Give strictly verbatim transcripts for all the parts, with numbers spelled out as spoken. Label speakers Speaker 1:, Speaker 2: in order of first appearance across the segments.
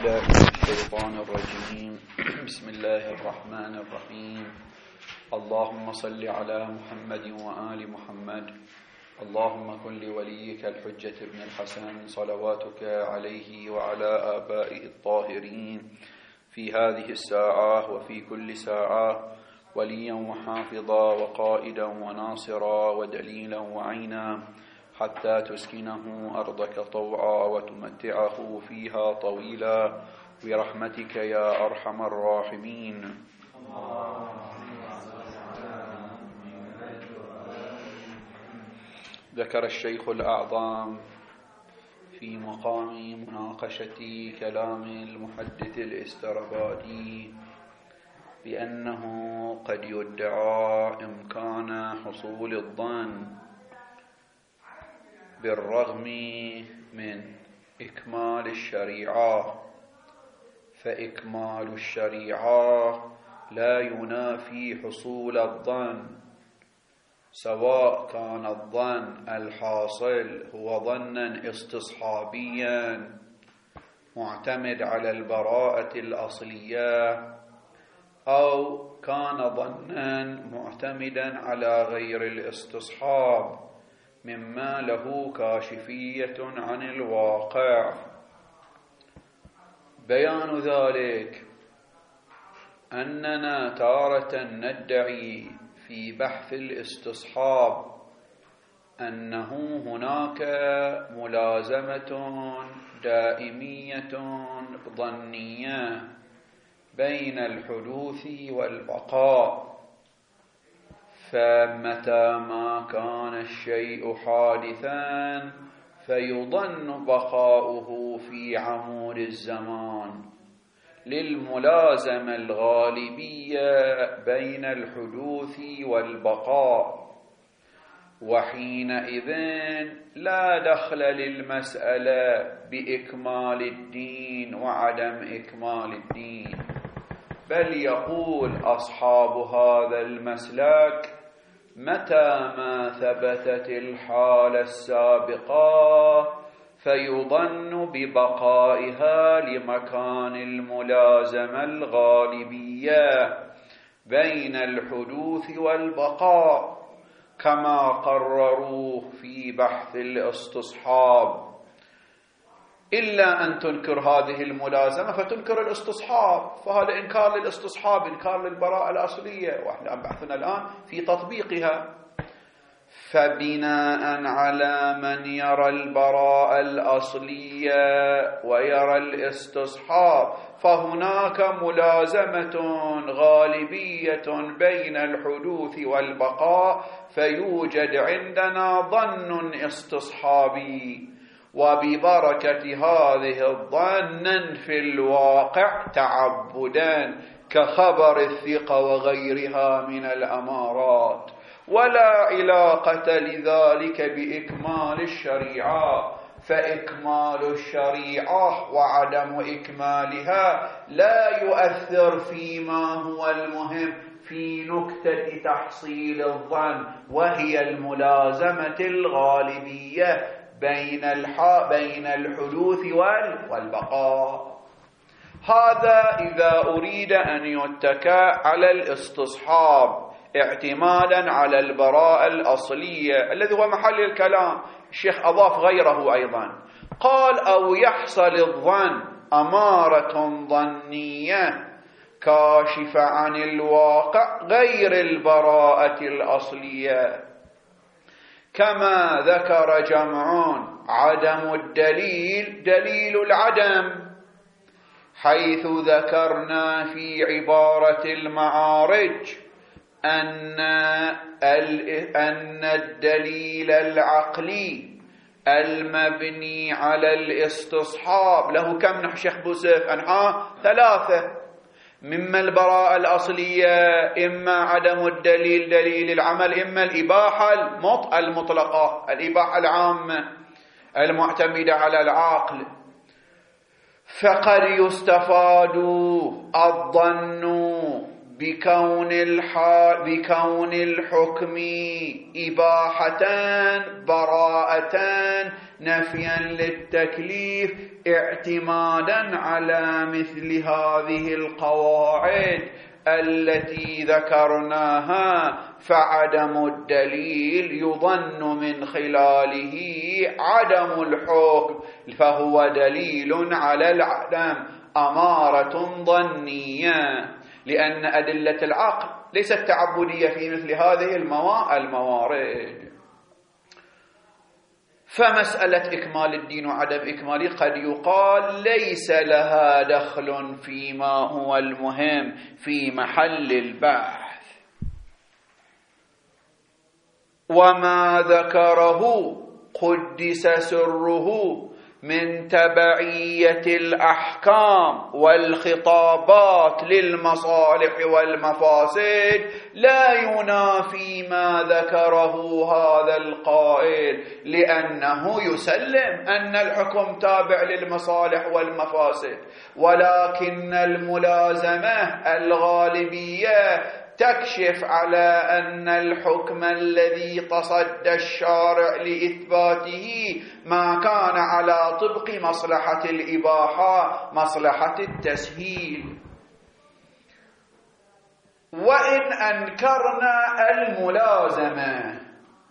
Speaker 1: بالله من الشيطان الرجيم. بسم الله الرحمن الرحيم. اللهم صل على محمد وآل محمد. اللهم كن لوليك الحجة ابن الحسن صلواتك عليه وعلى آبائه الطاهرين في هذه الساعة وفي كل ساعة وليا وحافظا وقائدا وناصرا ودليلا وعينا، حتى تسكنه أرضك طوعا وتمتعه فيها طويلا برحمتك يا أرحم الراحمين. ذكر الشيخ الأعظم في مقام مناقشة كلام المحدث الاسترابادي بأنه قد يدعى إمكان حصول الظن بالرغم من إكمال الشريعة، فإكمال الشريعة لا ينافي حصول الظن، سواء كان الظن الحاصل هو ظنا استصحابيا معتمد على البراءة الأصلية، أو كان ظنا معتمدا على غير الاستصحاب مما له كاشفية عن الواقع. بيان ذلك أننا تارة ندعي في بحث الاستصحاب أنه هناك ملازمة دائمية ظنية بين الحدوث والبقاء، فمتى ما كان الشيء حادثا فيظن بقاؤه في عمود الزمان للملازمة الغالبية بين الحدوث والبقاء، وحينئذ لا دخل للمسألة بإكمال الدين وعدم إكمال الدين، بل يقول أصحاب هذا المسلك متى ما ثبتت الحالة السابقة فيظن ببقائها لمكان الملازمة الغالبية بين الحدوث والبقاء، كما قرروه في بحث الاستصحاب، إلا أن تنكر هذه الملازمة فتنكر الاستصحاب، فهذا إنكار للاستصحاب، إنكار للبراءة الأصلية، وإحنا بحثنا الآن في تطبيقها. فبناء على من يرى البراءة الأصلية ويرى الاستصحاب فهناك ملازمة غالبية بين الحدوث والبقاء، فيوجد عندنا ظن استصحابي، وببركة هذه الظن ننفي الواقع تعبدا كخبر الثقة وغيرها من الأمارات، ولا علاقة لذلك بإكمال الشريعة، فإكمال الشريعة وعدم إكمالها لا يؤثر فيما هو المهم في نكتة تحصيل الظن، وهي الملازمة الغالبية بين الح... بين الحدوث والبقاء. هذا إذا أريد أن يتكى على الاستصحاب اعتمادا على البراءة الأصلية الذي هو محل الكلام. الشيخ أضاف غيره أيضا، قال أو يحصل الظن أمارة ظنية كاشفة عن الواقع غير البراءة الأصلية، كما ذكر جمعون عدم الدليل دليل العدم، حيث ذكرنا في عبارة المعارج أن أن الدليل العقلي المبني على الاستصحاب له كم نحو شيخ بوسف؟ أنحاء ثلاثة، مما البراءة الأصلية إما عدم الدليل دليل العمل، إما الإباحة المطلقة الإباحة العامة المعتمدة على العقل. فقد يستفاد الظن بكون الحال بكون الحكم إباحة براءة نفيا للتكليف اعتمادا على مثل هذه القواعد التي ذكرناها فعدم الدليل يظن من خلاله عدم الحكم، فهو دليل على العدم، أمارة ظنية، لأن أدلة العقل ليست تعبدية في مثل هذه الموارد. فمسألة إكمال الدين وعدم إكماله قد يقال ليس لها دخل فيما هو المهم في محل البحث، وما ذكره قدس سره من تبعية الأحكام والخطابات للمصالح والمفاسد لا ينافي ما ذكره هذا القائل، لأنه يسلم أن الحكم تابع للمصالح والمفاسد، ولكن الملازمة الغالبية تكشف على أن الحكم الذي تصدى الشارع لإثباته ما كان على طبق مصلحة الإباحة، مصلحة التسهيل. وإن أنكرنا الملازمة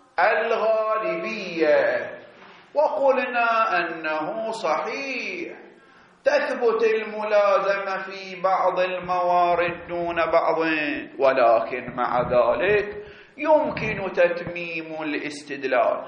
Speaker 1: الغالبية وقلنا أنه صحيح تثبت الملازمة في بعض الموارد دون بعض، ولكن مع ذلك يمكن تتميم الاستدلال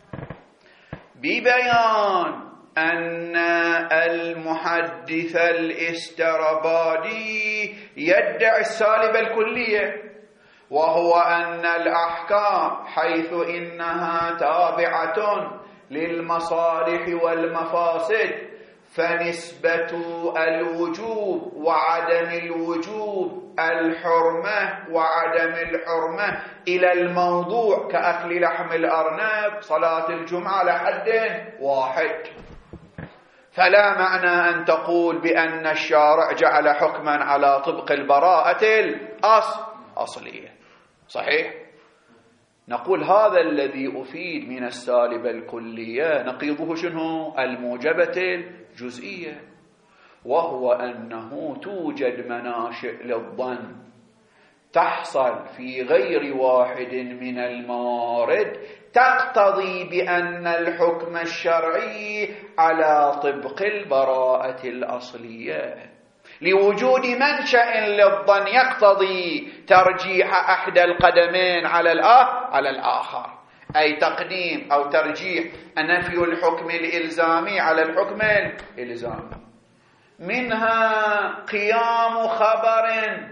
Speaker 1: ببيان أن المحدث الاسترابادي يدعي السالب الكلية، وهو أن الأحكام حيث إنها تابعة للمصالح والمفاسد فنسبة الوجوب وعدم الوجوب، الحرمة وعدم الحرمة إلى الموضوع كأكل لحم الأرنب صلاة الجمعة لحد واحد. فلا معنى أن تقول بأن الشارع جعل حكما على طبق البراءة الأصلية. صحيح؟ نقول هذا الذي أفيد من السالب الكلية نقيضه شنو؟ الموجبة الجزئية، وهو أنه توجد مناشئ للظن تحصل في غير واحد من الموارد تقتضي بأن الحكم الشرعي على طبق البراءة الأصلية، لوجود منشأ للظن يقتضي ترجيح أحد القدمين على على الآخر، أي تقديم أو ترجيح نفي الحكم الإلزامي على الحكم الإلزامي. منها قيام خبر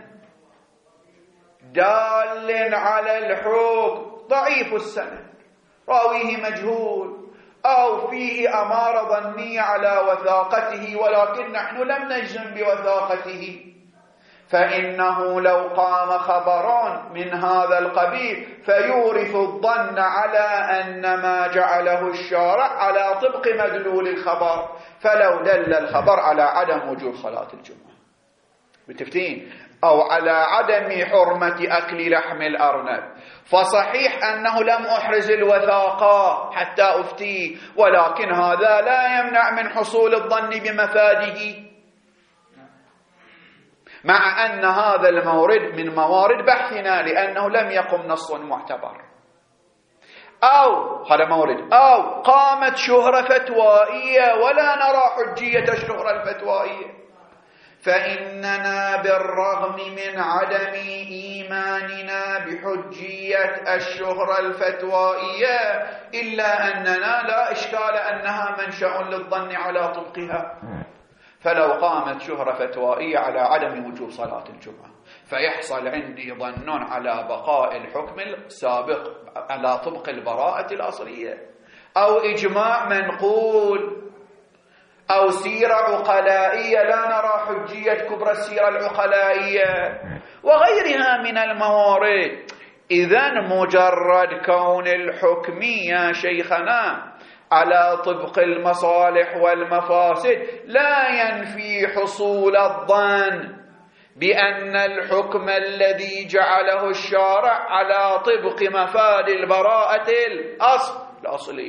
Speaker 1: دال على الحكم ضعيف السند، راويه مجهول أو فيه أمارة ظنية على وثاقته، ولكن نحن لم نجزم بوثاقته، فإنه لو قام خبر من هذا القبيل فيورث الظن على أن ما جعله الشارع على طبق مدلول الخبر، فلو دل الخبر على عدم وجوب صلاة الجمعة متفتين أو على عدم حرمة أكل لحم الأرنب، فصحيح أنه لم أحرز الوثاقة حتى أفتي، ولكن هذا لا يمنع من حصول الظن بمفاده، مع أن هذا المورد من موارد بحثنا لأنه لم يقم نص معتبر. أو هذا مورد، أو قامت شهرة فتوائية ولا نرى حجية الشهرة الفتوائية، فإننا بالرغم من عدم إيماننا بحجية الشهرة الفتوائية إلا أننا لا إشكال أنها منشأ للظن على طبقها، فلو قامت شهرة فتوائية على عدم وجوب صلاة الجمعة فيحصل عندي ظن على بقاء الحكم السابق على طبق البراءة الأصلية، أو إجماع منقول، أو سيرة عقلائية لا نرى حجية كبرى السيرة العقلائية وغيرها من الموارد. إذن مجرد كون الحكم يا شيخنا على طبق المصالح والمفاسد لا ينفي حصول الظن بأن الحكم الذي جعله الشارع على طبق مفاد البراءة الأصل الأصلية.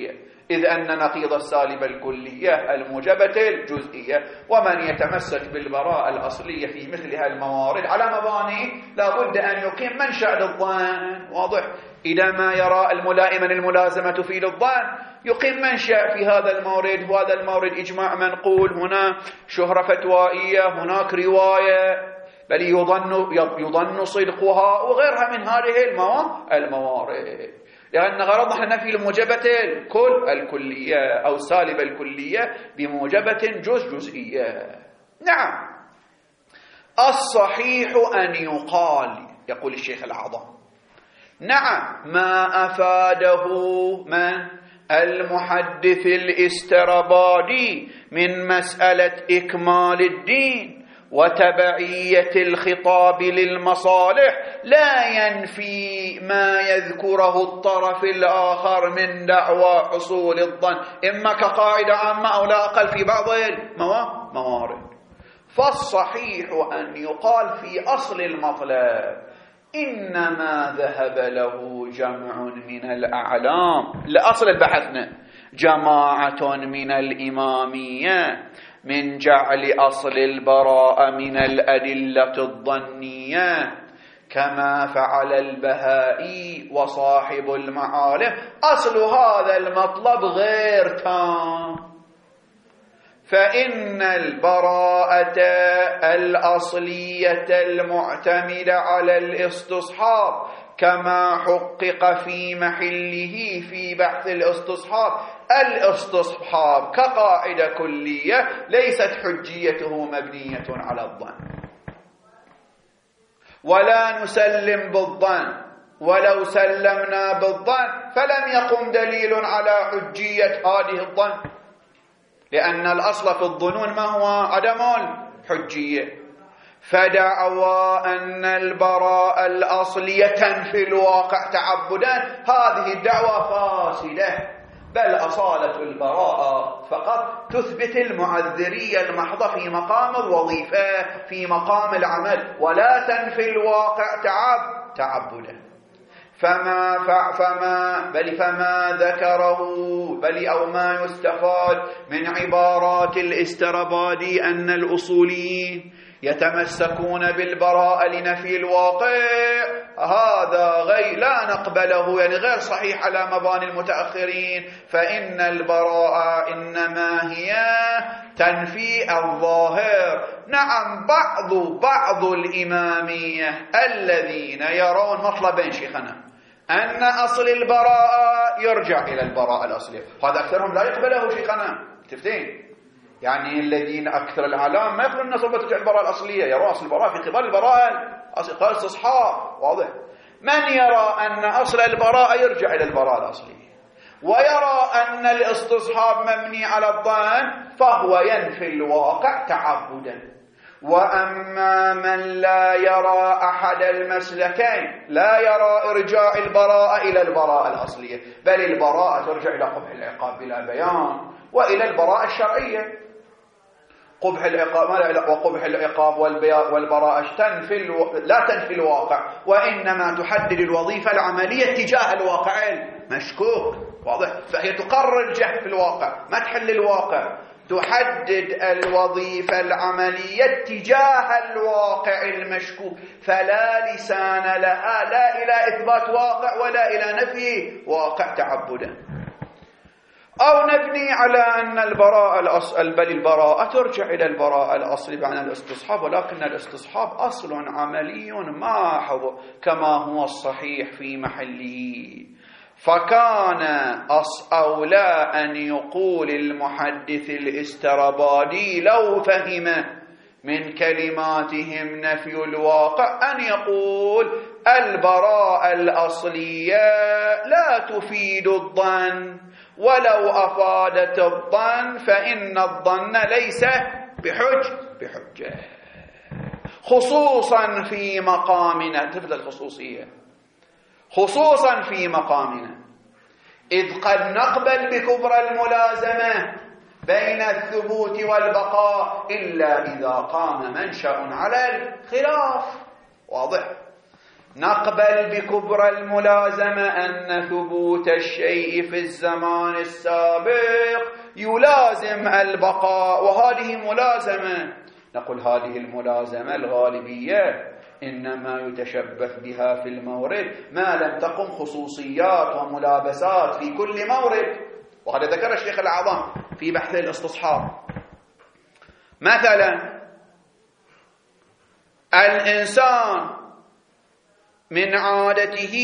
Speaker 1: إذ أن نقيض السالب الكلية الموجبة الجزئية. ومن يتمسك بالبراءة الأصلية في مثل هالموارد على مباني لا بد أن يقيم منشأ للظن. واضح؟ إذا ما يرى الملائم الملازمة تفيد الظن يقيم منشأ في هذا المورد، وهذا المورد إجماع منقول، هنا شهرة فتوائية، هناك رواية، بل يظن يظن صدقها وغيرها من هذه الموارد. لأن غرضنا نحن نفي الموجبة الكل الكلية أو سالب الكلية بموجبة جزء جزئية. نعم، الصحيح أن يقال، يقول الشيخ الأعظم، نعم، ما أفاده من المحدث الاسترابادي من مسألة إكمال الدين وتبعية الخطاب للمصالح لا ينفي ما يذكره الطرف الآخر من دعوى حصول الظن، إما كقاعدة عامة أو لا أقل في بعض الموارد. فالصحيح أن يقال في أصل المطلب إنما ذهب له جمع من الأعلام، لأصل البحثنا جماعة من الإمامية من جعل أصل البراءة من الأدلة الظنية كما فعل البهائي وصاحب المعالم. أصل هذا المطلب غير تام، فإن البراءة الأصلية المعتمدة على الاستصحاب كما حقق في محله في بحث الاستصحاب، الاستصحاب كقاعدة كلية ليست حجيته مبنية على الظن، ولا نسلم بالظن، ولو سلمنا بالظن فلم يقم دليل على حجية هذه الظن، لأن الأصل في الظنون ما هو؟ عدم الحجية. فدعوى أن البراءة الأصلية تنفي الواقع تعبدا، هذه الدعوة فاسدة، بل أصالة البراءة فقط تثبت المعذرية المحضة في مقام الوظيفة، في مقام العمل، ولا تنفي الواقع تعب تعبدا. فما فما بل فما ذكره بل أو ما يستفاد من عبارات الاسترابادي أن الأصوليين يتمسكون بالبراءة لنفي الواقع، هذا غير لا نقبله، يعني غير صحيح على مباني المتأخرين. فإن البراءة إنما هي تنفي الظاهر. نعم، بعض بعض الإمامية الذين يرون مطلبين شيخنا، أن أصل البراءة يرجع إلى البراءة الأصلية، هذا أكثرهم لا يقبله شيخنا. تفتين يعني الذين أكثر الأعلام ما يقولون أن أصل ترجع البراءة الأصلية، يرى أصل البراءة في قبال البراءة قال استصحاب. واضح؟ من يرى أن أصل البراءة يرجع إلى البراءة الأصلية ويرى أن الاستصحاب مبني على الظن فهو ينفي الواقع تعبدا. وأما من لا يرى أحد المسلكين، لا يرى إرجاع البراءة إلى البراءة الأصلية، بل البراءة ترجع إلى قبح العقاب بلا بيان وإلى البراءة الشرعية. قبح العقاب وقبح العقاب والبراءة تنفي الو... لا تنفي الواقع، وإنما تحدد الوظيفة العملية تجاه الواقع المشكوك. واضح؟ فهي تقرر جهة في الواقع، ما تحل الواقع، تحدد الوظيفة العملية تجاه الواقع المشكوك، فلا لسان لها لا إلى إثبات واقع ولا إلى نفي واقع تعبدا. أو نبني على أن البراءة الأصل، بل البراءة ترجع إلى البراءة الأصل بمعنى الاستصحاب، ولكن الاستصحاب أصل عملي محض كما هو الصحيح في محله. فكان أص أولى أن يقول المحدث الاسترابادي لو فهم من كلماتهم نفي الواقع أن يقول البراءة الأصلية لا تفيد الظن، ولو أفادت الظن فإن الظن ليس بحج بحجة، خصوصا في مقامنا. تفضل الخصوصية، خصوصا في مقامنا، إذ قد نقبل بكبر الملازمة بين الثبوت والبقاء إلا إذا قام منشأ على الخلاف. واضح؟ نقبل بكبرى الملازمة أن ثبوت الشيء في الزمان السابق يلازم البقاء، وهذه ملازمة. نقول هذه الملازمة الغالبية إنما يتشبث بها في المورد ما لم تقم خصوصيات وملابسات في كل مورد، وهذا ذكر الشيخ الأعظم في بحث الاستصحاب. مثلا الإنسان من عادته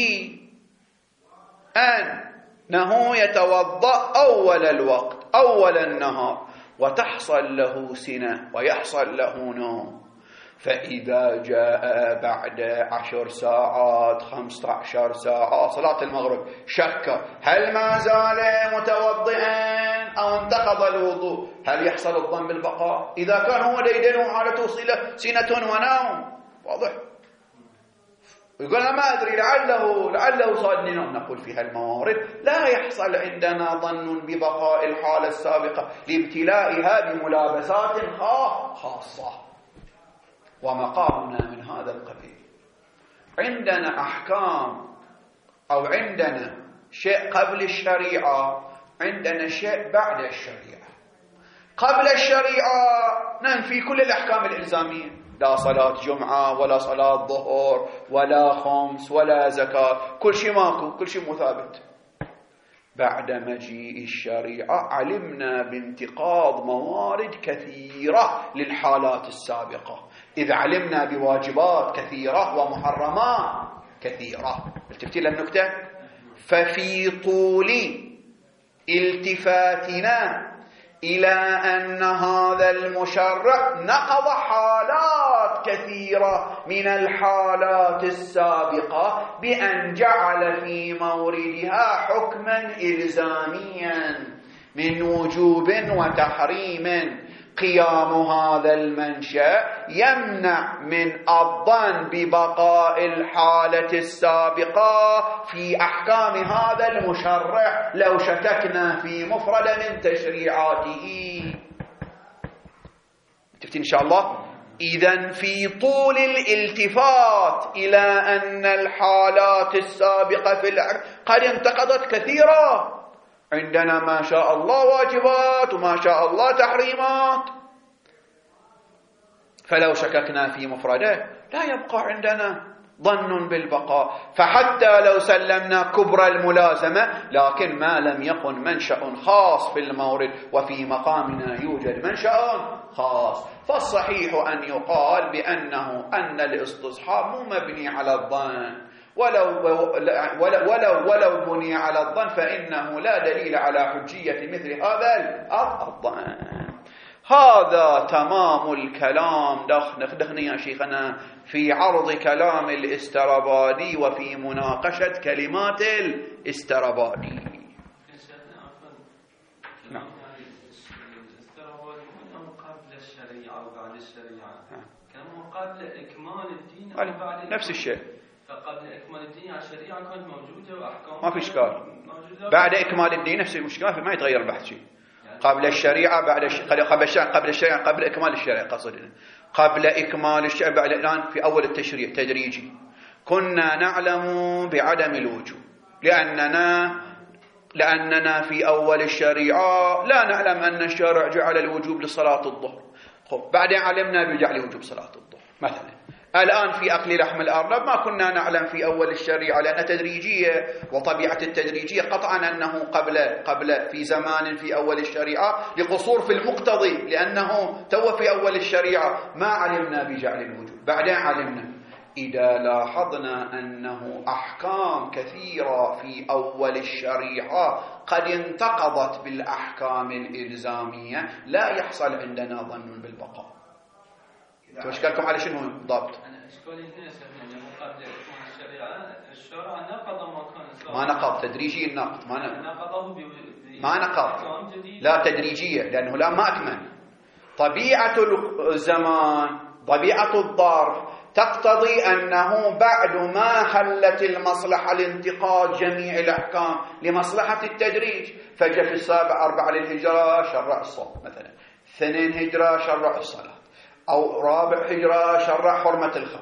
Speaker 1: أنه يتوضأ أول الوقت أول النهار وتحصل له سنة ويحصل له نوم، فإذا جاء بعد عشر ساعات خمسة عشر ساعة صلاة المغرب شك هل ما زال متوضئا أو انتقض الوضوء، هل يحصل الظن بالبقاء؟ إذا كان هو ديدن حالته سنة ونوم واضح، يقول أنا ما أدري لعله لعله صادني نوم. نقول في هالموارد لا يحصل عندنا ظن ببقاء الحالة السابقة لابتلائها بملابسات خاصة، ومقامنا من هذا القبيل. عندنا أحكام أو عندنا شيء قبل الشريعة، عندنا شيء بعد الشريعة. قبل الشريعة ننفي كل الأحكام الإلزامية، لا صلاة جمعة ولا صلاة ظهر ولا خمس ولا زكاة، كل شيء ماكو، كل شيء مثابت. بعد مجيء الشريعة علمنا بانتقاض موارد كثيرة للحالات السابقة، إذ علمنا بواجبات كثيرة ومحرمات كثيرة. التفتي للنكتة. ففي طول التفاتنا إلى أن هذا المشرع نقض حالات كثيرة من الحالات السابقة بأن جعل في موردها حكما إلزاميا من وجوب وتحريم، قيام هذا المنشأ يمنع من الظن ببقاء الحالة السابقة في أحكام هذا المشرع لو شككنا في مفرد من تشريعاته. تفتين إن شاء الله. إذن في طول الالتفات إلى أن الحالات السابقة في العقد قد انتقضت كثيرا، عندنا ما شاء الله واجبات وما شاء الله تحريمات، فلو شككنا في مفرده لا يبقى عندنا ظن بالبقاء. فحتى لو سلمنا كبرى الملازمة لكن ما لم يكن منشأ خاص في المورد، وفي مقامنا يوجد منشأ خاص، فالصحيح أن يقال بأنه أن الاستصحاب مو مبني على الظن، ولو ولو ولو, ولو بني على الظن فإنه لا دليل على حجية مثل هذا الظن. هذا تمام الكلام دخل دخلني يا شيخنا في عرض كلام الاسترابادي وفي مناقشة كلمات الاسترابادي. نعم.
Speaker 2: قبل الشريعة وبعد الشريعة كان قبل إكمال الدين أو بعد
Speaker 1: نفس الشيء.
Speaker 2: فقبل إكمال الدين الشريعة كانت موجودة وأحكام
Speaker 1: ما في إشكال. بعد إكمال الدين نفس المشكلة، ما يتغير البحث شيء. قبل الشريعة بعد الش... قبل الشريعة قبل الشريعة قبل إكمال الشريعة قصدنا قبل إكمال الشريعة بعد الآن في أول التشريع تدريجي. كنا نعلم بعدم الوجوب لأننا لأننا في أول الشريعة لا نعلم أن الشارع جعل الوجوب لصلاة الظهر، خب بعدين علمنا بجعل وجوب صلاة الظهر مثلا. الآن في أكل لحم الأرنب ما كنا نعلم في أول الشريعة لأنها تدريجية، وطبيعة التدريجية قطعا أنه قبل قبل في زمان في أول الشريعة لقصور في المقتضي، لأنه تو في أول الشريعة ما علمنا بجعل الوجوب، بعدين علمنا. إذا لاحظنا أنه أحكام كثيرة في أول الشريعة قد انتقضت بالأحكام الإلزامية لا يحصل عندنا ظن بالبقاء. أشكالكم على شنو ضابط؟
Speaker 2: أنا أشكالي هنا سهلين قبل إكمال الشريعة الشرع نقض ما كان
Speaker 1: ما نقض تدريجي النقض ما نقض
Speaker 2: نقضه
Speaker 1: ما نقض لا تدريجية، لأنه لا ما أكمل. طبيعة الزمان طبيعة الظرف تقتضي أنه بعد ما حلت المصلحة لانتقاد جميع الأحكام لمصلحة التدريج، فجاء في السابع أربعة للهجرة شرع الصوم مثلا، اثنين هجرة شرع الصلاة، أو رابع هجرة شرع حرمة الخمر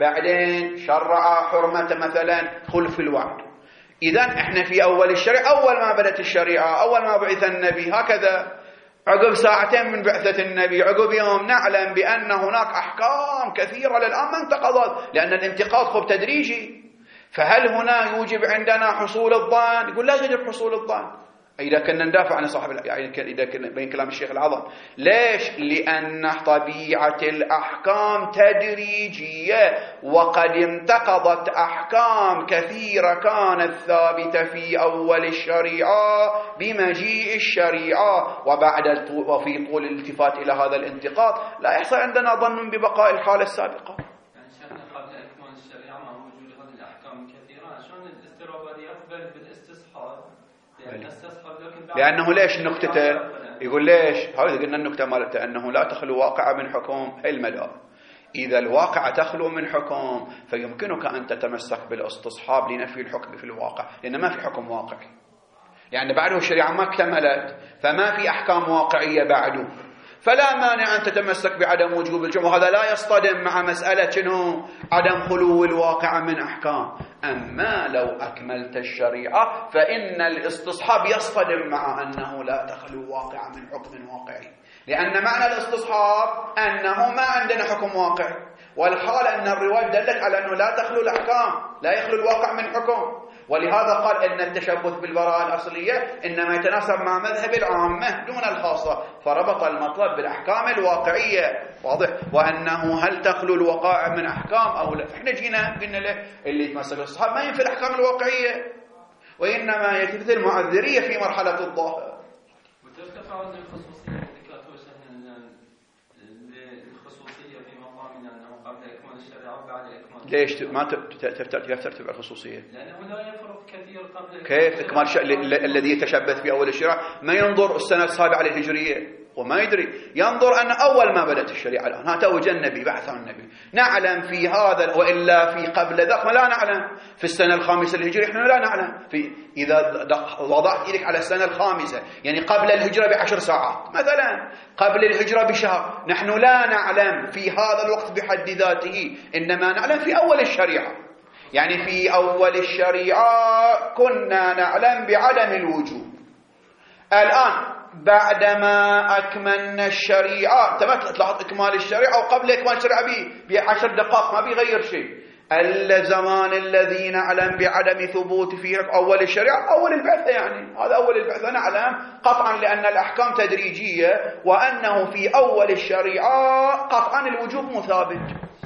Speaker 1: بعدين شرع حرمة مثلا خلف الوعد. إذن إحنا في أول الشريعة، أول ما بدأت الشريعة، أول ما بعث النبي، هكذا عقب ساعتين من بعثة النبي، عقب يوم، نعلم بأن هناك أحكام كثيرة للآن ما انتقضت، لأن الانتقاض خب تدريجي. فهل هنا يوجب عندنا حصول الظن؟ يقول لا يجب حصول الظن. إذا كنا ندافع عن صاحب يعني إذا كنا بين كلام الشيخ العظم، ليش؟ لأن طبيعة الأحكام تدريجية، وقد انتقضت أحكام كثيرة كانت ثابتة في أول الشريعة بمجيء الشريعة، وبعد وفي طول الالتفات إلى هذا الانتقاض لا يحصل عندنا ظن ببقاء الحالة السابقة. لأنه ليش نكتته؟ يقول ليش؟ هذا قلنا النكتة مالته أنه لا تخلو واقعة من حكم المدى. إذا الواقعة تخلو من حكم فيمكنك أن تتمسك بالاستصحاب لنفي الحكم في الواقع، لأن ما في حكم واقعي، يعني بعده الشريعة ما اكتملت، فما في أحكام واقعية بعده، فلا مانع أن تتمسك بعدم وجوب الجمعة. وهذا لا يصطدم مع مسألة شنو؟ عدم خلو الواقع من أحكام. أما لو أكملت الشريعة فإن الاستصحاب يصطدم مع أنه لا تخلو واقع من حكم واقعي، لأن معنى الاستصحاب أنه ما عندنا حكم واقعي، والحال أن الرواية دلت على أنه لا تخلو الأحكام، لا يخلو الواقع من حكم. ولهذا قال أن التشبث بالبراءة الأصلية إنما يتناسب مع مذهب العامة دون الخاصة، فربط المطلب بالأحكام الواقعية. واضح؟ وأنه هل تخلو الوقائع من أحكام أو لا؟ إحنا جينا قلنا له اللي يتمسك بالصحاب ما ينفي الأحكام الواقعية، وإنما يتمثل المعذرية في مرحلة الظاهر.
Speaker 2: وترتفع الخصوصية الدكاتورة الخصوصية في مقامنا أنه قبل إكمال الشريعة وبعد إكمال.
Speaker 1: ليش ما ترتفع الخصوصية؟
Speaker 2: لأنه لا يفرق كثير قبل.
Speaker 1: كيف إكمال ش... الذي يتشبث في أول الشريعة ما ينظر السنة السابعة للهجرية وما يدري، ينظر أن أول ما بدأت الشريعة الآن ها توجه النبي، بعث عن النبي، نعلم في هذا، وإلا في قبل ذاك ما لا نعلم. في السنة الخامسة للهجرة إحنا لا نعلم. في إذا وضعت إيدك على السنة الخامسة يعني قبل الهجرة بعشر ساعات مثلا، قبل الهجرة بشهر، نحن لا نعلم في هذا الوقت بحد ذاته، إنما نعلم في أول الشريعة. يعني في أول الشريعة كنا نعلم بعدم الوجوب. الآن بعدما أكملنا الشريعة، تمت تلاحظ إكمال الشريعة وقبل إكمال الشريعة بعشر دقائق ما بيغير شيء. الزمان الذي نعلم بعدم ثبوت فيه أول الشريعة أول البعثة، يعني هذا أول البعثة نعلم قطعا، لأن الأحكام تدريجية، وأنه في أول الشريعة قطعا الوجوب مثابت.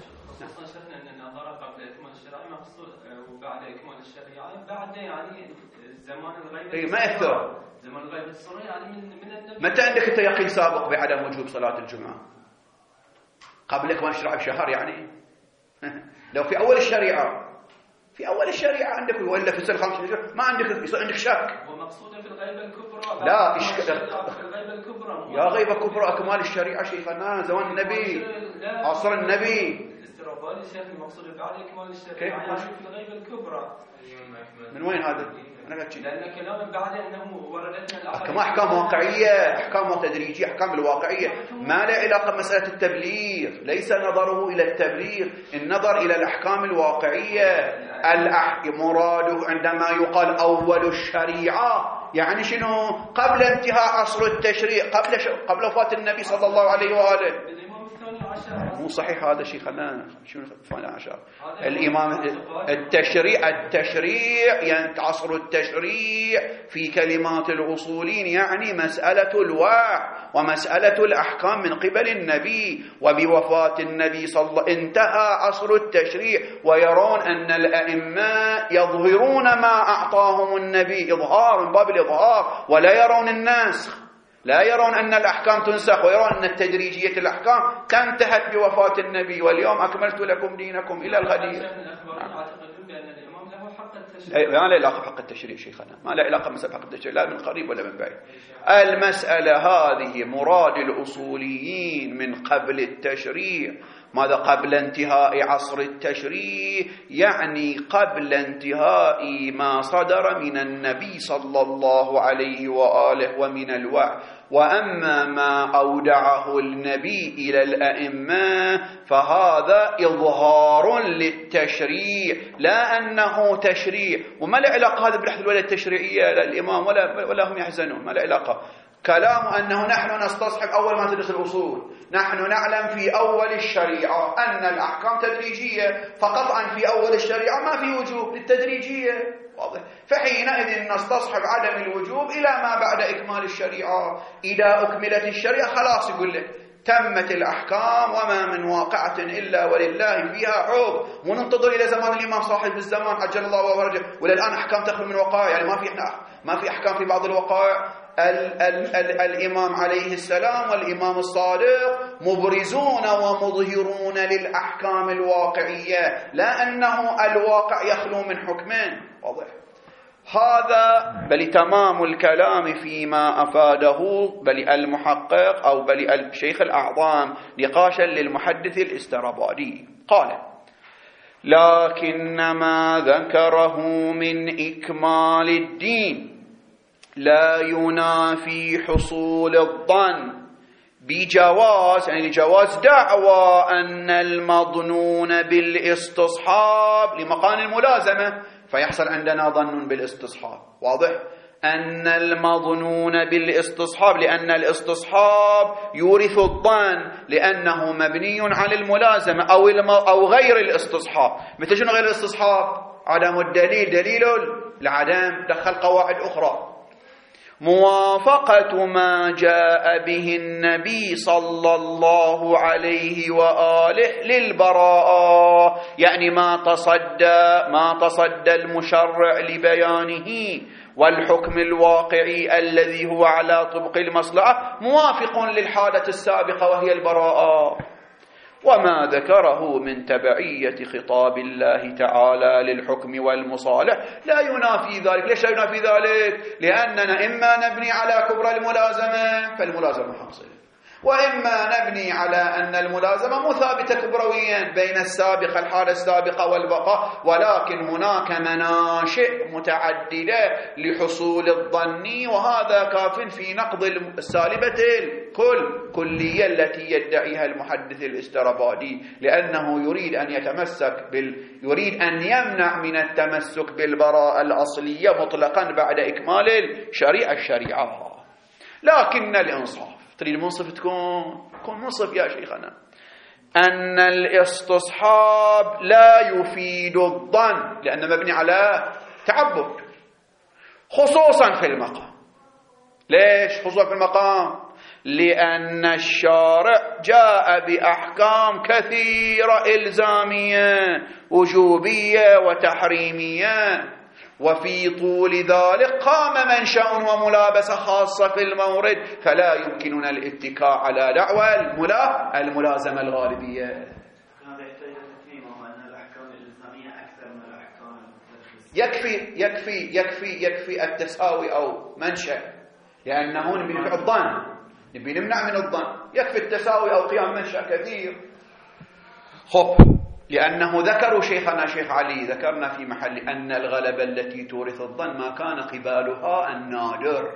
Speaker 2: بعد يعني الزمان الغيب
Speaker 1: اي ما يكثر
Speaker 2: زمان الغيب الصغير يعني من من النبي.
Speaker 1: متى عندك انت يقين سابق بعدم وجوب صلاة الجمعة؟ قبلك ما نشرع بشهر يعني. لو في أول الشريعة، في أول الشريعة عندك، ولا في السنة الخامسة ما عندك، يصير عندك شك.
Speaker 2: ومقصودة في الغيبة الكبرى.
Speaker 1: لا إشك...
Speaker 2: في الغيبة الكبرى.
Speaker 1: يا غيبة كبرى أكمال الشريعة شيخنا زمان النبي، عصر النبي.
Speaker 2: استرابالي شيخ المقصود بعد إكمال الشريعة يعني في الغيبة الكبرى.
Speaker 1: من وين هذا؟ أنا قلت
Speaker 2: لأن كلام بعد أنه وردتنا
Speaker 1: الأحكام أحكام واقعية، أحكام تدريجية، أحكام الواقعية، ما له علاقة بمسألة التبليغ. ليس نظره إلى التبليغ، النظر إلى الأحكام الواقعية. الأح... مراده عندما يقال أول الشريعة يعني شنو؟ قبل انتهاء عصر التشريع، قبل ش... قبل وفاة النبي صلى الله عليه وآله. مو صحيح هذا شيء. خلنا شنو الثاني عشر؟ الإمام التشريع التشريع يعني عصر التشريع في كلمات الأصولين يعني مسألة الوعي ومسألة الأحكام من قبل النبي. وبوفاة النبي صلى الله عليه وسلم انتهى عصر التشريع، ويرون أن الأئمة يظهرون ما أعطاهم النبي إظهار من باب الإظهار، ولا يرون النسخ، لا يرون أن الأحكام تنسخ، ويرون أن التدريجية الأحكام انتهت بوفاة النبي. واليوم أكملت لكم دينكم إلى الغدير. ما له علاقة بحق التشريع شيخنا، ما له علاقة بمسألة حق التشريع لا من قريب ولا من بعيد. المسألة هذه مراد الأصوليين من قبل التشريع ماذا قبل انتهاء عصر التشريع؟ يعني قبل انتهاء ما صدر من النبي صلى الله عليه وآله ومن الوحي. وأما ما أودعه النبي إلى الأئمة فهذا إظهار للتشريع لا أنه تشريع. وما العلاقة هذا بالحث الولاية التشريعية للإمام ولا, ولا هم يحزنون؟ ما العلاقة؟ كلام أنه نحن نستصحب أول ما تدرس الأصول، نحن نعلم في أول الشريعة أن الأحكام تدريجية، فقطعا في أول الشريعة ما في وجوب للتدريجية، واضح؟ فحينئذ نستصحب عدم الوجوب إلى ما بعد إكمال الشريعة. إذا أكملت الشريعة خلاص يقول لك تمت الأحكام وما من واقعة إلا ولله فيها حكم، وننتظر إلى زمان الإمام صاحب الزمان عجل الله وفرجه، ولا الآن أحكام تخرج من وقائع، يعني ما في ما في أحكام في بعض الوقائع. ال ال ال الإمام عليه السلام والإمام الصادق مبرزون ومظهرون للأحكام الواقعية، لا أنه الواقع يخلو من حكمين، واضح؟ هذا بل تمام الكلام فيما أفاده بل المحقق أو بل الشيخ الأعظم نقاشا للمحدث الاسترابادي. قال: لكن ما ذكره من إكمال الدين لا ينافي حصول الظن بجواز، يعني جواز دعوى أن المظنون بالاستصحاب لمقام الملازمة، فيحصل عندنا ظن بالاستصحاب، واضح؟ أن المظنون بالاستصحاب، لأن الاستصحاب يورث الظن لأنه مبني على الملازمة أو الم... أو غير الاستصحاب. متى شنو غير الاستصحاب؟ عدم الدليل، دليل العدم، دخل قواعد أخرى. موافقة ما جاء به النبي صلى الله عليه وآله للبراءة، يعني ما تصدى ما تصدى المشرع لبيانه، والحكم الواقعي الذي هو على طبق المصلحة موافق للحالة السابقة وهي البراءة. وما ذكره من تبعية خطاب الله تعالى للحكم والمصالح لا ينافي ذلك. ليش لا ينافي ذلك؟ لأننا إما نبني على كبرى الملازمة فالملازمة حاصلة، وإما نبني على أن الملازمة مثابتة كبرويا بين السابقة الحالة السابقة والبقاء، ولكن هناك مناشئ متعددة لحصول الظن، وهذا كاف في نقض السالبة الكل كلية التي يدعيها المحدث الاسترابادي، لأنه يريد أن يتمسك بال... يريد أن يمنع من التمسك بالبراءة الأصلية مطلقا بعد إكمال الشريعة الشريعة. لكن الإنصاف، تريد منصف تكون تكون منصف يا شيخنا، أن الاستصحاب لا يفيد الظن لأنه مبني على تعبد، خصوصا في المقام. ليش خصوصا في المقام؟ لأن الشارع جاء بأحكام كثيرة إلزامية وجوبية وتحريمية، وفي طول ذلك قام منشأ وملابسة خاصة في المورد، فلا يمكننا الاتكاء على دعوى الملا الملازمة الغالبية.
Speaker 2: هذا يحتاج تفهيم أن الأحكام الإلزامية أكثر من الأحكام الترخيصية.
Speaker 1: يكفي يكفي يكفي يكفي التساوي أو منشأ، لأنه نبي نمنع الظن، نبي نمنع من الظن، يكفي التساوي أو قيام منشأ كثير. خب، لأنه ذكروا شيخنا شيخ علي، ذكرنا في محل أن الغلبة التي تورث الظن ما كان قبالها النادر،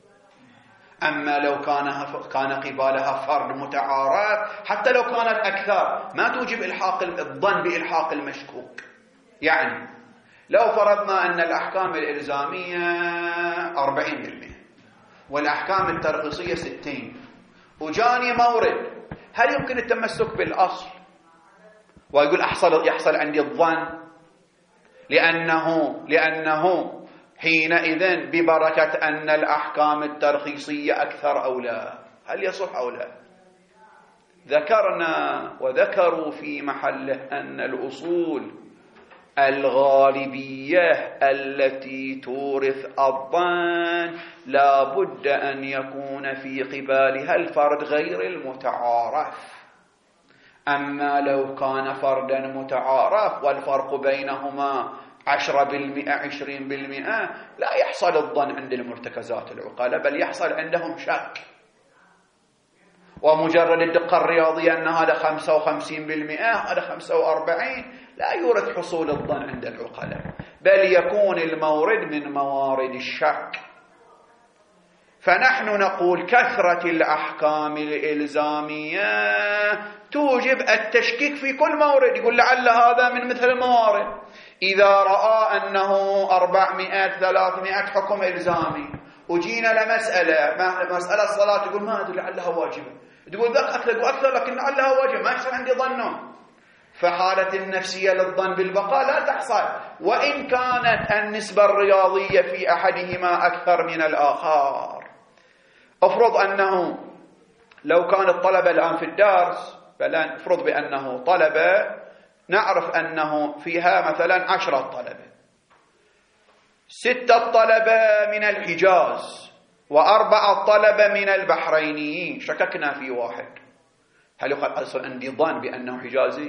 Speaker 1: أما لو كان كان قبالها فرد متعارف حتى لو كانت أكثر ما توجب إلحاق الظن بإلحاق المشكوك. يعني لو فرضنا أن الأحكام الإلزامية أربعين بالمئة والأحكام الترخيصية ستين، وجاني مورد، هل يمكن التمسك بالأصل ويقول أحصل يحصل عندي الظن؟ لأنه لأنه حينئذ ببركة أن الأحكام الترخيصية أكثر أو لا، هل يصح أو لا؟ ذكرنا وذكروا في محله أن الأصول الغالبية التي تورث الظن لا بد أن يكون في قبالها الفرد غير المتعارف. أما لو كان فردا متعارف والفرق بينهما عشرة بالمئة عشرين بالمئة لا يحصل الظن عند المرتكزات العقلاء، بل يحصل عندهم شك. ومجرد الدقة الرياضية أن هذا خمسة وخمسين بالمئة هذا خمسة وأربعين لا يورث حصول الظن عند العقلاء، بل يكون المورد من موارد الشك. فنحن نقول كثرة الأحكام الإلزامية توجب التشكيك في كل مورد. يقول لعل هذا من مثل الموارد. إذا رأى أنه أربعمائة ثلاثمائة حكم إلزامي وجينا لمسألة مسألة الصلاة يقول ما أدري لعلها واجبة، تقول ذاك أكثر أكثر لكن لعلها واجبة ما يحصل عندي ظنه. فحالة النفسية للظن بالبقاء لا تحصل، وإن كانت النسبة الرياضية في أحدهما أكثر من الآخر. أفرض أنه لو كان الطلبة الآن في الدرس فلا نفرض بأنه طلبة نعرف أنه فيها مثلا عشرة طلبة، ستة طلبة من الحجاز وأربعة طلبة من البحرينيين، شككنا في واحد، هل يقال أصل عندي ظن بأنه حجازي؟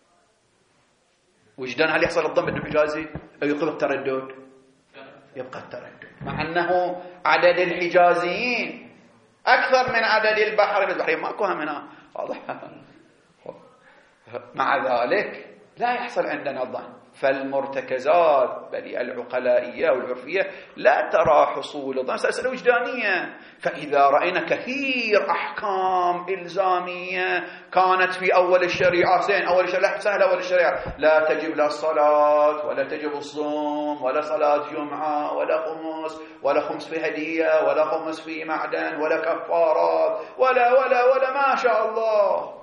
Speaker 1: وجدان هل يحصل الظن بأنه حجازي أو يبقى التردد؟ يبقى التردد، مع أنه عدد الحجازيين أكثر من عدد البحرين. البحرين ماكو همنا واضح. مع ذلك لا يحصل عندنا ظن. فالمرتكزات بل العقلائية والعرفية لا ترى حصول الظن، مسألة وجدانية. فإذا رأينا كثير أحكام إلزامية كانت في أول الشريعة سين أول الشريعة سهلة، أول الشريعة لا تجب لا الصلاة ولا تجب الصوم ولا صلاة جمعة ولا خمس ولا خمس في هدية ولا خمس في معدن ولا كفارات ولا ولا ولا ما شاء الله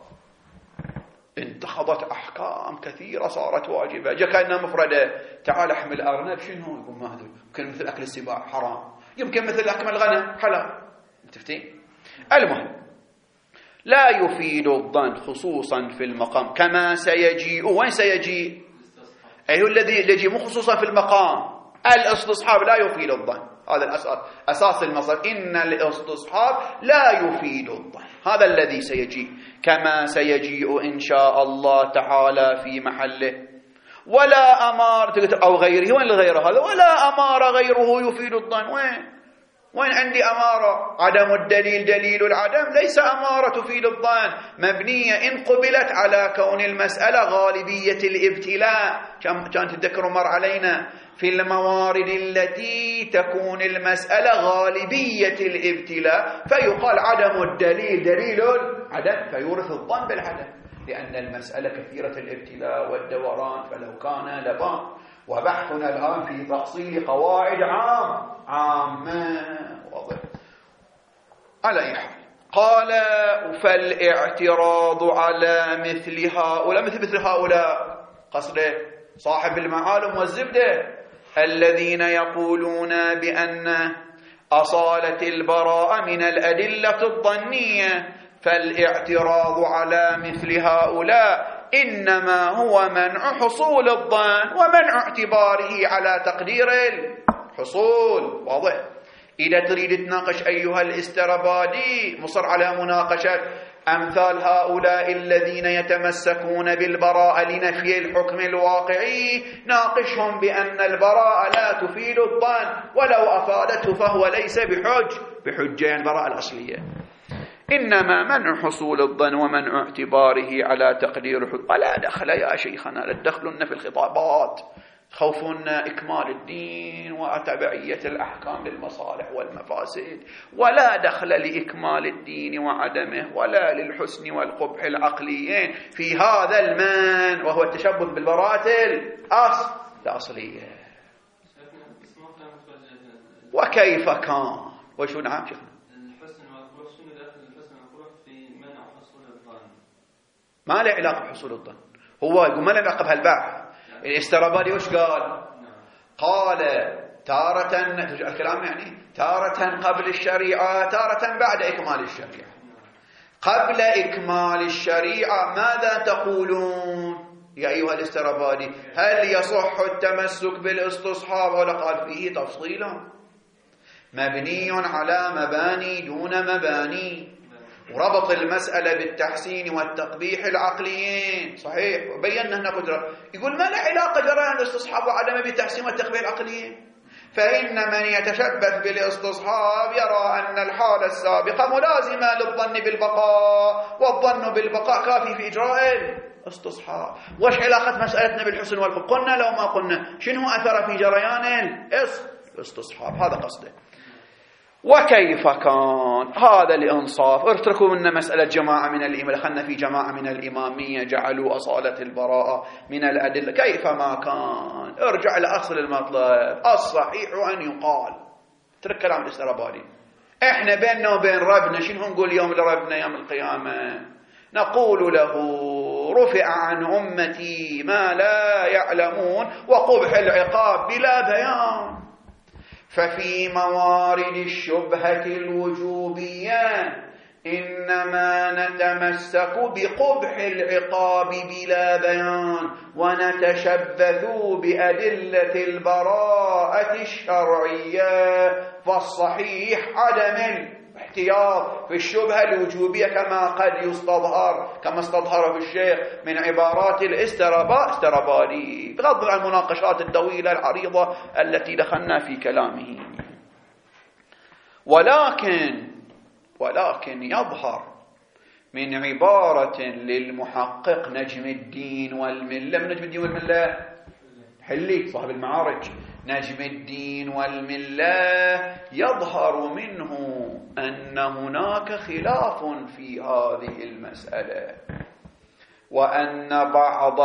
Speaker 1: انتخضت أحكام كثيرة صارت واجبة. جاء كأنها مفردة، تعال احمل أرنب شنو؟ يقول ما أدري، يمكن مثل أكل السباع حرام، يمكن مثل أكل الغنم حلال. تفتين؟ المهم لا يفيد الظن خصوصا في المقام كما سيجيء. وين سيجيء؟ أي هو الذي يجي مو خصوصا في المقام. الاستصحاب لا يفيد الظن، هذا الأساس، أساس المصدر. إن الاستصحاب لا يفيد الظن، هذا الذي سيجيء كما سيجيء إن شاء الله تعالى في محله. ولا أمار أو غيره، وين الغير هذا؟ ولا أمار غيره يفيد الظن. وين وين عندي أمارة؟ عدم الدليل دليل العدم، ليس أمارة تفيد الظن، مبنية إن قبلت على كون المسألة غالبية الابتلاء. كانت تذكروا مر علينا في الموارد التي تكون المسألة غالبية الابتلاء فيقال عدم الدليل دليل العدم فيورث الظن بالعدم، لأن المسألة كثيرة الابتلاء والدوران، فلو كان لبان. وبحثنا الآن في تفصيل قواعد عام عامة واضح. على أي حال قال فالاعتراض على مثل هؤلاء، مثل مثل هؤلاء قصده صاحب المعالم والزبدة الذين يقولون بأن أصالة البراءة من الأدلة الظنية. فالاعتراض على مثل هؤلاء إنما هو منع حصول الظن ومنع اعتباره على تقدير الحصول. واضح؟ إذا تريد تناقش أيها الاسترابادي مصر على مناقشة أمثال هؤلاء الذين يتمسكون بالبراءة لنفي الحكم الواقعي، ناقشهم بأن البراءة لا تفيد الظن، ولو أفادته فهو ليس بحج بحجة البراءة الأصلية، إنما منع حصول الظن ومنع اعتباره على تقدير الحكم. ولا دخل يا شيخنا، لا تدخلن في الخطابات، خوفنا إكمال الدين وتبعية الأحكام للمصالح والمفاسد، ولا دخل لإكمال الدين وعدمه ولا للحسن والقبح العقليين في هذا المن، وهو التشبث بالبراءة الأصل الأصلية. وكيف كان وشو نعم شيخنا
Speaker 2: الحسن والقبح، شنو داخل الحسن والقبح في منع حصول الظن؟
Speaker 1: ما له علاقة بحصول الظن، هو يقول ما له علاقة بهالبحث. الاسترابادي وش قال؟ قال تارة الكلام يعني تارة قبل الشريعة تارة بعد إكمال الشريعة. قبل إكمال الشريعة ماذا تقولون يا أيها الاسترابادي؟ هل يصح التمسك بالاستصحاب؟ ولا قال فيه تفصيلا مبني على مباني دون مباني، وربط المسألة بالتحسين والتقبيح العقليين. صحيح، وبينا هنا قدرة. يقول ما له علاقة جريان الاستصحاب وعدم بالتحسين والتقبيح العقليين. فإن من يتشبث بالاستصحاب يرى أن الحالة السابقة ملازمة للظن بالبقاء، والظن بالبقاء كافي في إجراء الاستصحاب. وش علاقة مسألتنا بالحسن والخبث؟ قلنا لو ما قلنا شنو أثر في جريان الاستصحاب؟ هذا قصده. وكيف كان هذا الإنصاف؟ اتركوا منا مسألة جماعة من الإمامية، خلنا في جماعة من الإمامية جعلوا أصالة البراءة من الأدلة. كيف ما كان، ارجع لأصل المطلب. الصحيح أن يقال، اترك كلام الاسترابادي. احنا بيننا وبين ربنا شنو نقول يوم لربنا يوم القيامة؟ نقول له رفع عن أمتي ما لا يعلمون وقبح العقاب بلا بيان. ففي موارد الشبهة الوجوبية إنما نتمسك بقبح العقاب بلا بيان ونتشبث بأدلة البراءة الشرعية. فالصحيح عدم الاحتياط في الشبهة الوجوبية كما قد يستظهر كما استظهره الشيخ من عبارات الاسترابادي، بغض عن المناقشات الطويلة العريضة التي دخلنا في كلامه. ولكن ولكن يظهر من عبارة للمحقق نجم الدين والملة، من نجم الدين والملة حلي صاحب المعارج، نجم الدين والملة، يظهر منه أن هناك خلاف في هذه المسألة، وأن بعض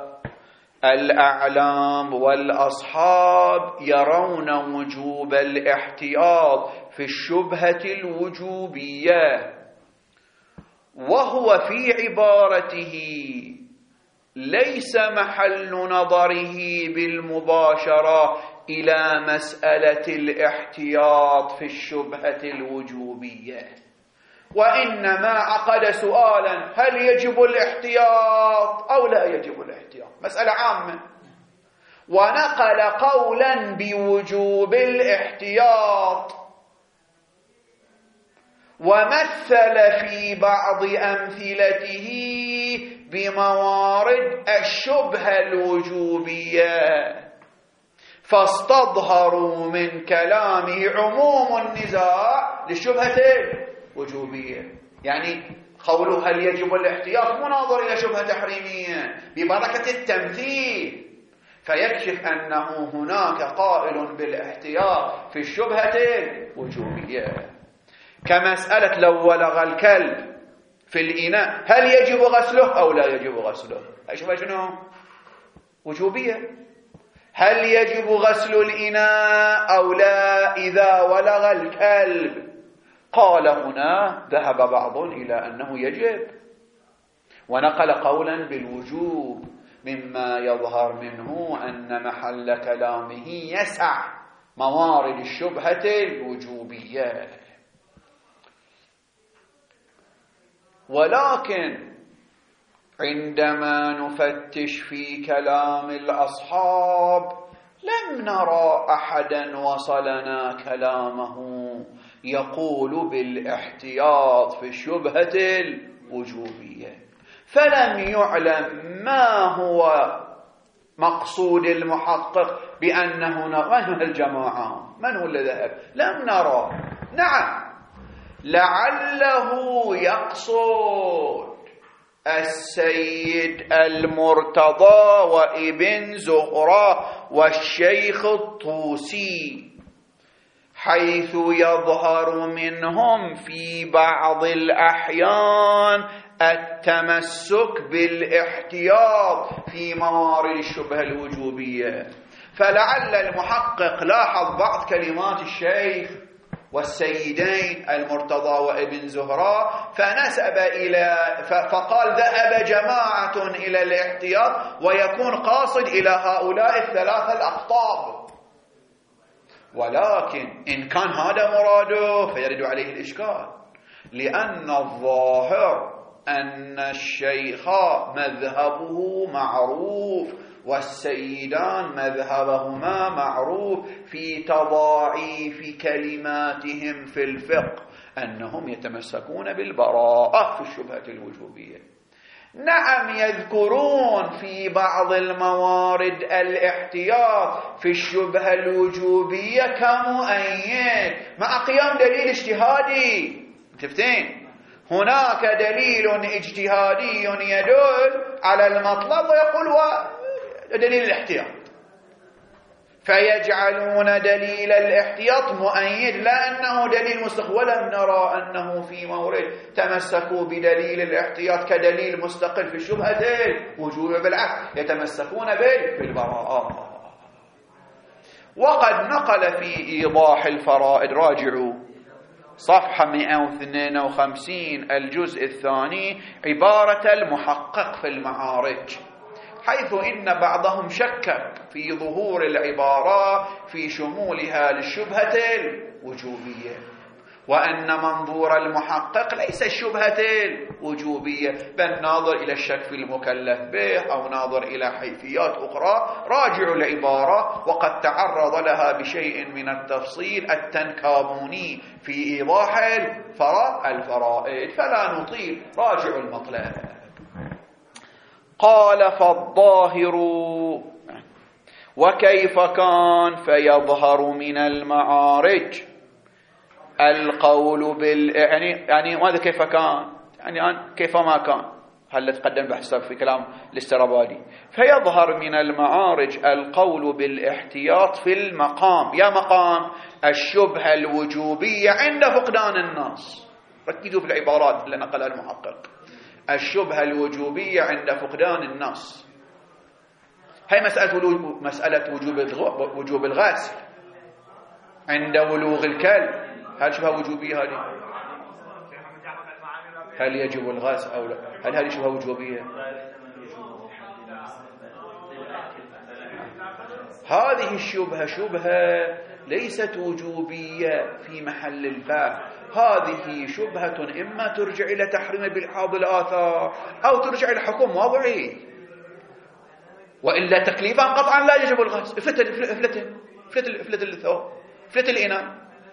Speaker 1: الأعلام والأصحاب يرون وجوب الاحتياط في الشبهة الوجوبية، وهو في عبارته ليس محل نظره بالمباشرة إلى مسألة الاحتياط في الشبهة الوجوبية، وإنما عقد سؤالا: هل يجب الاحتياط أو لا يجب الاحتياط؟ مسألة عامة. ونقل قولا بوجوب الاحتياط، ومثل في بعض أمثلته بموارد الشبهة الوجوبية، فاستظهروا من كلامه عموم النزاع للشبهة الوجوبية. يعني قوله هل يجب الاحتياط مناظر إلى شبهة تحريمية ببركة التمثيل، فيكشف أنه هناك قائل بالاحتياط في الشبهة الوجوبية. كمسألة لو ولغ الكلب في الإناء هل يجب غسله أو لا يجب غسله؟ أشوف شنو؟ وجوبية. هل يجب غسل الإناء أو لا إذا ولغ الكلب؟ قال هنا ذهب بعض إلى أنه يجب، ونقل قولا بالوجوب، مما يظهر منه أن محل كلامه يسع موارد الشبهة الوجوبية. ولكن عندما نفتش في كلام الأصحاب لم نرى أحدا وصلنا كلامه يقول بالاحتياط في الشبهة الوجوبية، فلم يعلم ما هو مقصود المحقق بأن هنا من هو الجماعة، من هو الذي ذهب، لم نرى. نعم، لعله يقصد السيد المرتضى وابن زهرة والشيخ الطوسي، حيث يظهر منهم في بعض الأحيان التمسك بالاحتياط في موارد الشبهة الوجوبية. فلعل المحقق لاحظ بعض كلمات الشيخ والسيدين المرتضى وابن زهرة فنسب إلى فقال ذهب جماعة إلى الاحتياط، ويكون قاصد إلى هؤلاء الثلاثة الأقطاب. ولكن إن كان هذا مراده فيرد عليه الإشكال، لأن الظاهر أن الشيخ مذهبه معروف والسيدان مذهبهما معروف في تضاعيف كلماتهم في الفقه، أنهم يتمسكون بالبراءة في الشبهة الوجوبية. نعم يذكرون في بعض الموارد الاحتياط في الشبهة الوجوبية كمؤيد مع قيام دليل اجتهادي. تفتين هناك دليل اجتهادي يدل على المطلب ويقول دليل الاحتياط، فيجعلون دليل الاحتياط مؤيد لا أنه دليل مستقل. ولم نرى أنه في مورد تمسكوا بدليل الاحتياط كدليل مستقل في الشبهة الوجوب، بالعكس يتمسكون بالبراءة. وقد نقل في إيضاح الفرائض، راجعوا صفحة مئة واثنين وخمسين الجزء الثاني، عبارة المحقق في المعارج، حيث إن بعضهم شك في ظهور العبارة في شمولها للشبهة الوجوبية، وأن منظور المحقق ليس الشبهة الوجوبية بل ناظر إلى الشك في المكلف به أو ناظر إلى حيثيات أخرى. راجعوا العبارة وقد تعرض لها بشيء من التفصيل التنكابوني في إيضاح الفرائض، فلا نطيل، راجعوا المطلب. قال فالظاهر وكيف كان فيظهر من المعارج القول بال يعني يعني ماذا كيف كان يعني كيف ما كان، هل تقدم بحسب في كلام الاسترابادي. فيظهر من المعارج القول بالاحتياط في المقام، يا مقام الشبهة الوجوبية عند فقدان النص. ركزوا في العبارات اللي نقلها المحقق. الشبهة الوجوبية عند فقدان النص، هي مسألة مسألة وجوب وجوب الغسل عند ولوغ الكلب، هل شبهة وجوبية هذه؟ هل يجب الغسل أو لا؟ هل هذه شبهة وجوبية؟ هذه الشبهة شبهة ليست وجوبية في محل الباب، هذه شبهة إما ترجع إلى تحريم بالحاض الآثار أو ترجع إلى حكم وضعي، وإلا تكليفا قطعا لا يجب الغسل. افلت افلت افلت افلت الثوب، افلت الإناء،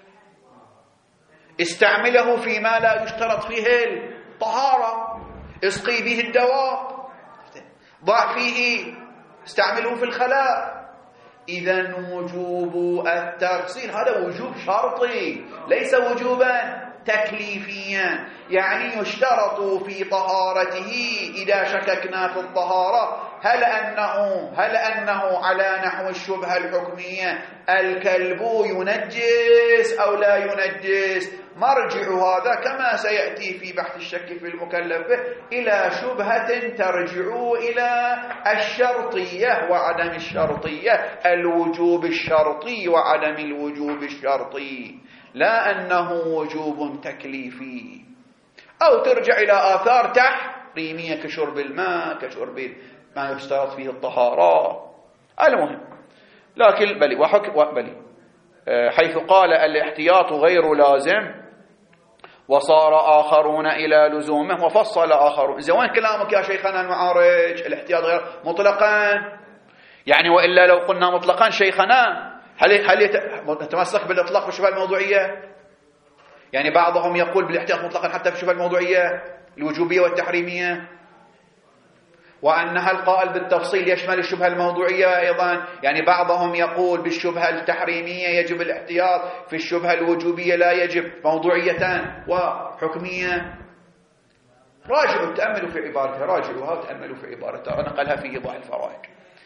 Speaker 1: استعمله فيما لا يشترط فيه الطهارة، اسقي به الدواء، ضع فيه، استعمله في الخلاء. إذن وجوب التغسيل هذا وجوب شرطي ليس وجوبا تكليفيا، يعني يشترط في طهارته إذا شككنا في الطهارة هل أنه هل أنه على نحو الشبهة الحكمية الكلب ينجس أو لا ينجس. مرجع هذا كما سيأتي في بحث الشك في المكلف به إلى شبهة ترجع إلى الشرطية وعدم الشرطية، الوجوب الشرطي وعدم الوجوب الشرطي، لا أنه وجوب تكليفي. أو ترجع إلى آثار تحريمية كشرب الماء، كشرب ما يشترط فيه الطهارة. المهم لكن بلي وحك بلي حيث قال الاحتياط غير لازم وصار آخرون إلى لزومه وفصل آخرون. إذا وين كلامك يا شيخنا المعارج؟ الاحتياط غير مطلقا، يعني وإلا لو قلنا مطلقا شيخنا هل هل يتمسك بالإطلاق في الشبهة الموضوعية؟ يعني بعضهم يقول بالاحتياط مطلقا حتى في الشبهة الموضوعية الوجوبية والتحريمية، وأنها القائل بالتفصيل يشمل الشبهة الموضوعية أيضا. يعني بعضهم يقول بالشبهة التحريمية يجب الاحتياط، في الشبهة الوجوبية لا يجب، موضوعية وحكمية. راجعوا تأملوا في عبارتها، راجعوها وتأملوا في عبارتها، نقلها في إيضاح الفرائض.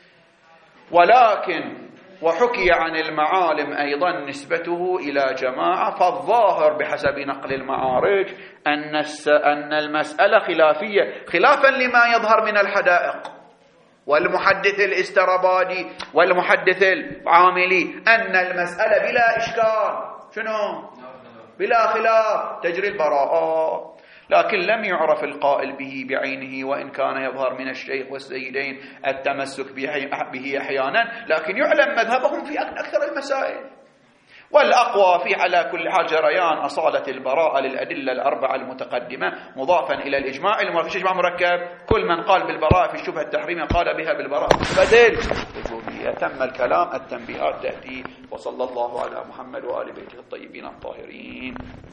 Speaker 1: ولكن وحكي عن المعالم أيضا نسبته إلى جماعة، فالظاهر بحسب نقل المعارج أن أن المسألة خلافية، خلافا لما يظهر من الحدائق والمحدث الاسترابادي والمحدث العاملي، أن المسألة بلا إشكال، شنو؟ بلا خلاف، تجري البراءة. لكن لم يعرف القائل به بعينه، وإن كان يظهر من الشيخ والسيدين التمسك به أحيانا، لكن يعلم مذهبهم في أكثر المسائل. والأقوى في على كل حال جريان أصالة البراءة للأدلة الأربعة المتقدمة مضافا إلى الإجماع. المفيش إجماع مركب، كل من قال بالبراءة في الشبهة التحريمية قال بها بالبراءة بدل وجوبية. تم الكلام، التنبيهات تأتي. وصلى الله على محمد وآل بيته الطيبين الطاهرين.